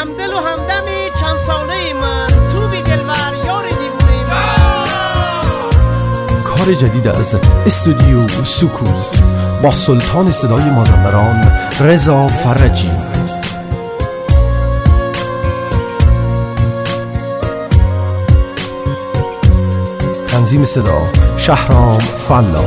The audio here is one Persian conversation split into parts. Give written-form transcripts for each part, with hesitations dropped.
همدل و همدمی چند ساله من، تو بی دلبر یار دیوونه من. کار جدید از استودیو سکون با سلطان صدای مازندران رضا فرجی. تنظیم صدا شهرام فلاح.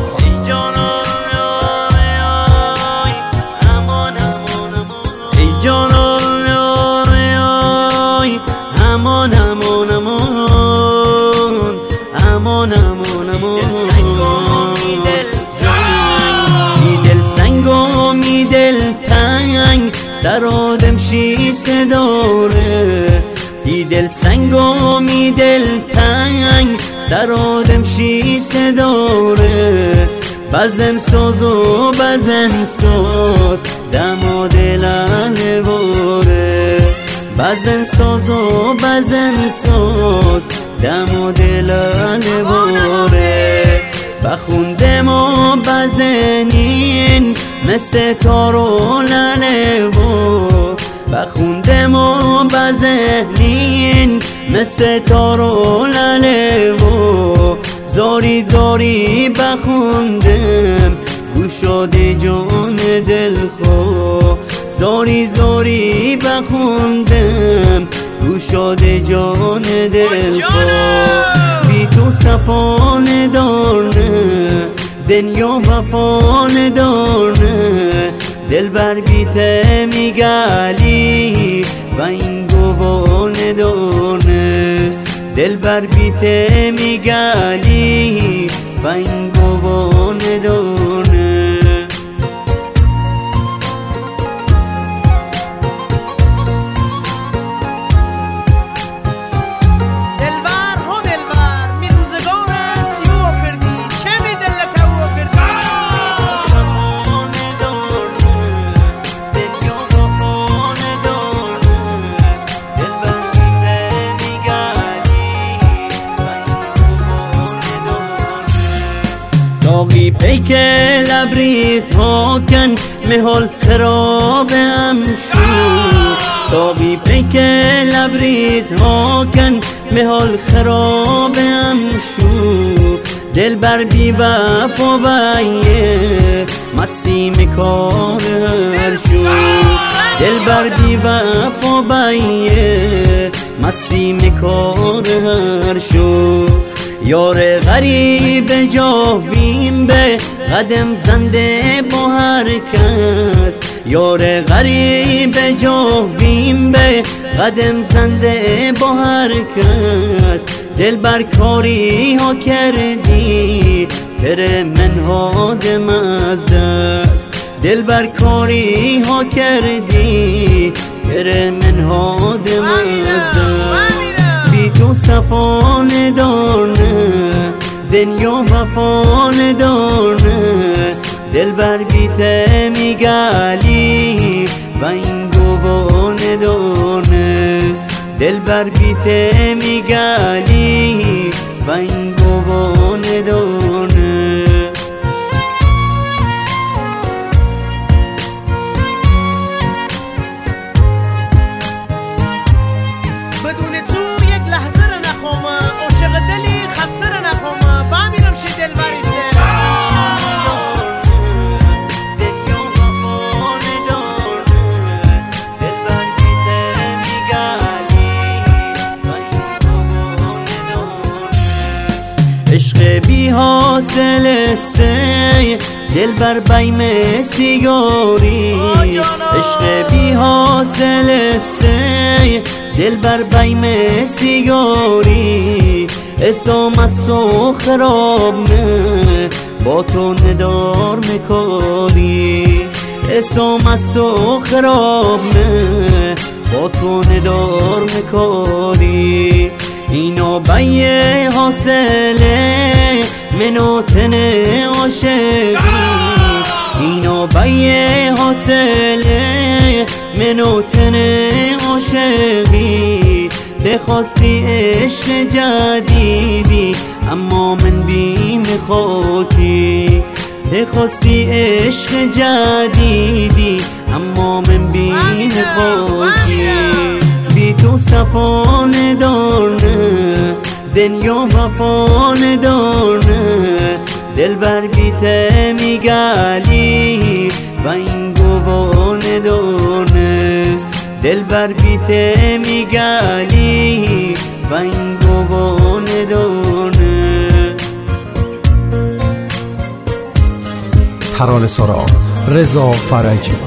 سرادم شی صداره دی دل سنگو می دل تنگ سرادم شی صداره بزن ساز و بزن ساز دم و دلن باره بزن ساز و بزن ساز دم و دلن باره بخوندم و بزنین مثل تارو لنه و بخوندم و بزنین مثل تارو لنه و زاری زاری بخوندم گوشاد جان دل خو زاری زاری بخوندم گوشاد جان دل خو بی تو صفان دارنه دنیا وفان دارنه دل بر بیته میگلی و این گوان دارنه دل بر بیته میگلی و این گوان دارنه ساقی پیک لبریز ها کن مهل خراب امشو ساقی پیک لبریز ها کن مهل خراب امشو دل بر بی وفا بیه مسی مکار هر شو دل بر بی وفا بیه مسی مکار هر شو یار غریب جاویم به قدم زنده با هر کس یار غریب جاویم به قدم زنده با هر کس دل بر کاری ها کردی تر من هادم از دست دل بر کاری ها کردی تر من هادم از دست بی تو صفان دارنه دنیا وفان دارنه دل بر بیته میگلی و این گوان دارنه دل بر بیته میگلی و این گوان دارنه عشق بی حاصل سی دل بر بیم سیگاری عشق بی حاصل سی دل بر بیم سیگاری اسم از تو خراب نه با تو ندار مکاری اسم از تو خراب نه با تو ندار مکاری اینو بیه حاصله منو تنه عاشقی اینو بیه حاصله منو تنه عاشقی بخواستی عشق جدیدی اما من بی میخوادی بخواستی عشق جدیدی اما من بی میخوادی صفا ندارنه دنیا وفا ندارنه دلبر بیته میگلی و این گوا ندارنه دلبر بیته میگلی و این گوا ندارنه ترانه‌سرا رضا فرجی.